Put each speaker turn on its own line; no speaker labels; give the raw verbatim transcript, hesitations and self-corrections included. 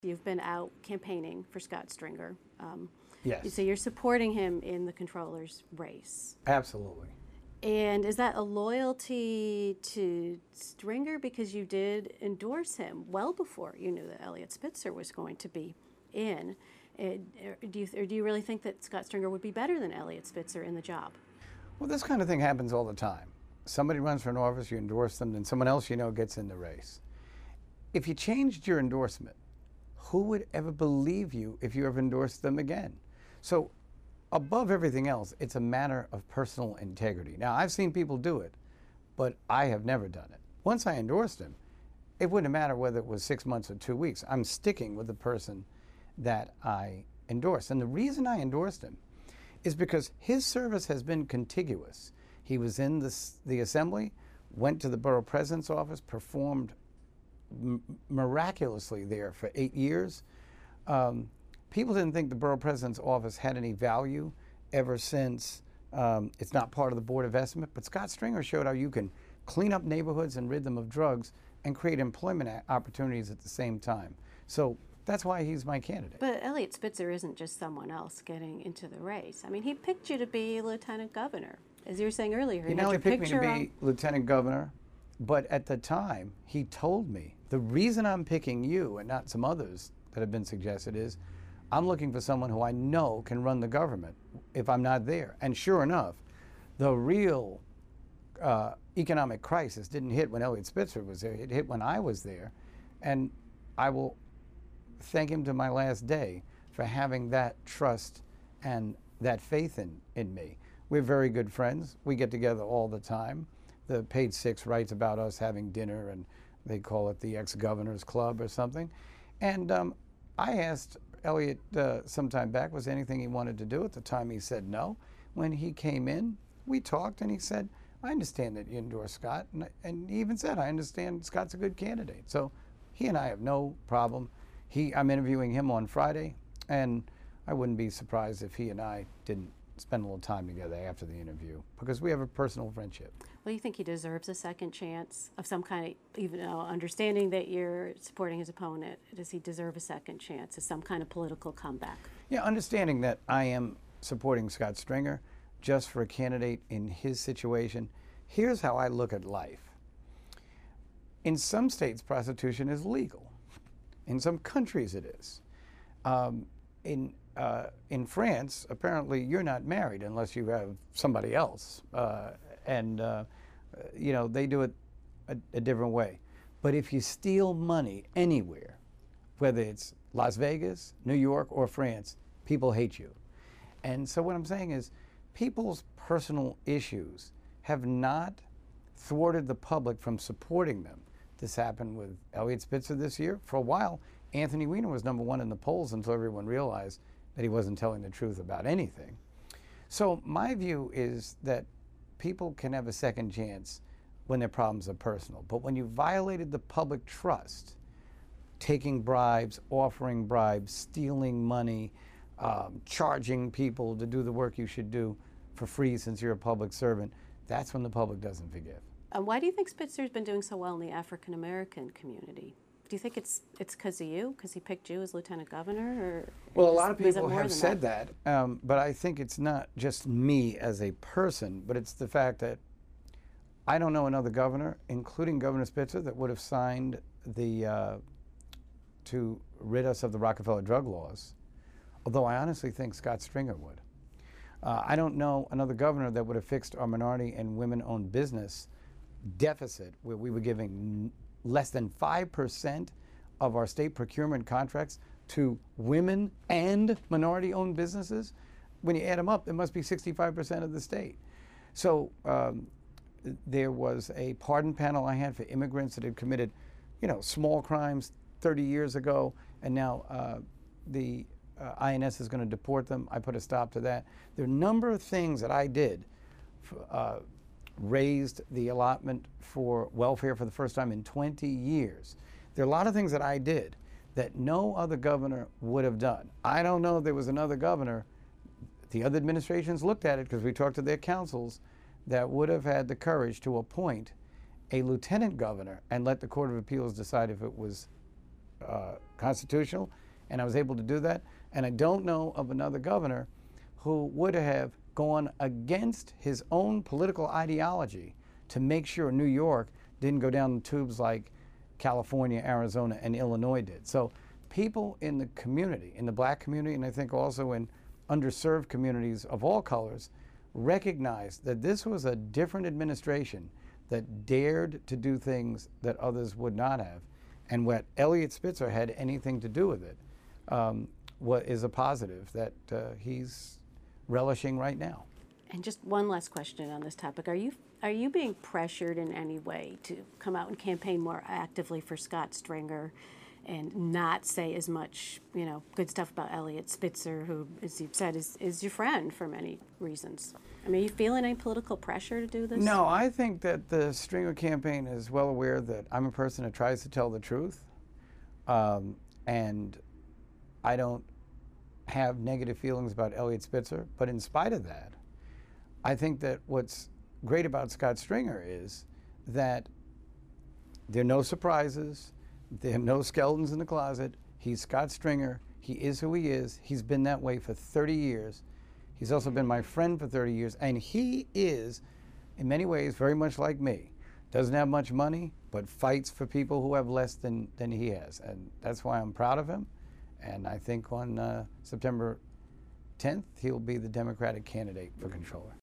You've been out campaigning for Scott Stringer. Um,
Yes.
so you're supporting him in the controller's race.
Absolutely.
And is that a loyalty to Stringer because you did endorse him well before you knew that Eliot Spitzer was going to be in? And, or do you, or do you really think that Scott Stringer would be better than Eliot Spitzer in the job?
Well, this kind of thing happens all the time. Somebody runs for an office, you endorse them, then someone else you know gets in the race. If you changed your endorsement, who would ever believe you if you ever endorsed them again? So above everything else, it's a matter of personal integrity. Now, I've seen people do it, but I have never done it. Once I endorsed him, it wouldn't matter whether it was six months or two weeks. I'm sticking with the person that I endorsed. And the reason I endorsed him is because his service has been contiguous. He was in this, the assembly, went to the borough president's office, performed m miraculously there for eight years. Um, people didn't think the borough president's office had any value ever since um, it's not part of the Board of Estimate, but Scott Stringer showed how you can clean up neighborhoods and rid them of drugs and create employment opportunities at the same time. So that's why he's my candidate.
But Eliot Spitzer isn't just someone else getting into the race. I mean, he picked you to be lieutenant governor. As you were saying earlier, he,
he
had
not only
your
picked me to
picture
be
on.
lieutenant governor, but at the time, he told me, the reason I'm picking you and not some others that have been suggested is, I'm looking for someone who I know can run the government if I'm not there. And sure enough, the real uh, economic crisis didn't hit when Eliot Spitzer was there. It hit when I was there. And I will thank him to my last day for having that trust and that faith in, in me. We're very good friends. We get together all the time. The Page Six writes about us having dinner, and they call it the ex-governor's club or something. And um, I asked Eliot uh, some time back, was there anything he wanted to do? At the time he said no. When he came in, we talked and he said, I understand that you endorse Scott. And, and he even said, I understand Scott's a good candidate. So he and I have no problem. He, I'm interviewing him on Friday, and I wouldn't be surprised if he and I didn't spend a little time together after the interview, because we have a personal friendship.
Well, you think he deserves a second chance of some kind, even though understanding that you're supporting his opponent, does he deserve a second chance, as some kind of political comeback?
Yeah, understanding that I am supporting Scott Stringer just for a candidate in his situation. Here's how I look at life. In some states, prostitution is legal. In some countries, it is. Um, in uh, in France, apparently, you're not married unless you have somebody else, uh, and uh, you know they do it a, a different way. But if you steal money anywhere, whether it's Las Vegas, New York, or France, people hate you. And so what I'm saying is, people's personal issues have not thwarted the public from supporting them. This happened with Eliot Spitzer this year. For a while, Anthony Weiner was number one in the polls until everyone realized that he wasn't telling the truth about anything. So my view is that people can have a second chance when their problems are personal. But when you violated the public trust, taking bribes, offering bribes, stealing money, um, charging people to do the work you should do for free since you're a public servant, that's when the public doesn't forgive.
Uh, why do you think Spitzer's been doing so well in the African-American community? Do you think it's it's because of you, because he picked you as lieutenant governor, or
well, a
is,
lot of
was it
people
more
have
than
said that, that um, but I think it's not just me as a person, but it's the fact that I don't know another governor, including Governor Spitzer, that would have signed the uh, to rid us of the Rockefeller drug laws. Although I honestly think Scott Stringer would. Uh, I don't know another governor that would have fixed our minority and women-owned business deficit, where we were giving less than five percent of our state procurement contracts to women and minority-owned businesses. When you add them up, it must be sixty-five percent of the state. So um, there was a pardon panel I had for immigrants that had committed, you know, small crimes thirty years ago, and now uh, the uh, I N S is going to deport them. I put a stop to that. There are a number of things that I did. Uh, raised the allotment for welfare for the first time in twenty years. There are a lot of things that I did that no other governor would have done. I don't know if there was another governor, the other administrations looked at it because we talked to their councils, that would have had the courage to appoint a lieutenant governor and let the Court of Appeals decide if it was uh, constitutional, and I was able to do that. And I don't know of another governor who would have gone against his own political ideology to make sure New York didn't go down the tubes like California, Arizona, and Illinois did. So people in the community, in the black community, and I think also in underserved communities of all colors, recognized that this was a different administration that dared to do things that others would not have. And what Eliot Spitzer had anything to do with it um, what is a positive that uh, he's relishing right now.
And just one last question on this topic. Are you are you being pressured in any way to come out and campaign more actively for Scott Stringer and not say as much, you know, good stuff about Eliot Spitzer, who, as you've said, is, is your friend for many reasons? I mean, are you feeling any political pressure to do this?
No, I think that the Stringer campaign is well aware that I'm a person that tries to tell the truth. Um, and I don't have negative feelings about Eliot Spitzer. But in spite of that, I think that what's great about Scott Stringer is that there are no surprises. There are no skeletons in the closet. He's Scott Stringer. He is who he is. He's been that way for thirty years. He's also been my friend for thirty years. And he is, in many ways, very much like me. Doesn't have much money, but fights for people who have less than, than he has. And that's why I'm proud of him. And I think on uh, September tenth, he'll be the Democratic candidate for controller.